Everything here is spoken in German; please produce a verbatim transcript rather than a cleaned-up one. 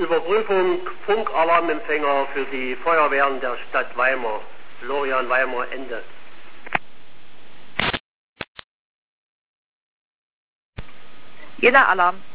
Überprüfung Funkalarmempfänger für die Feuerwehren der Stadt Weimar. Florian Weimar, Ende. Jena Alarm.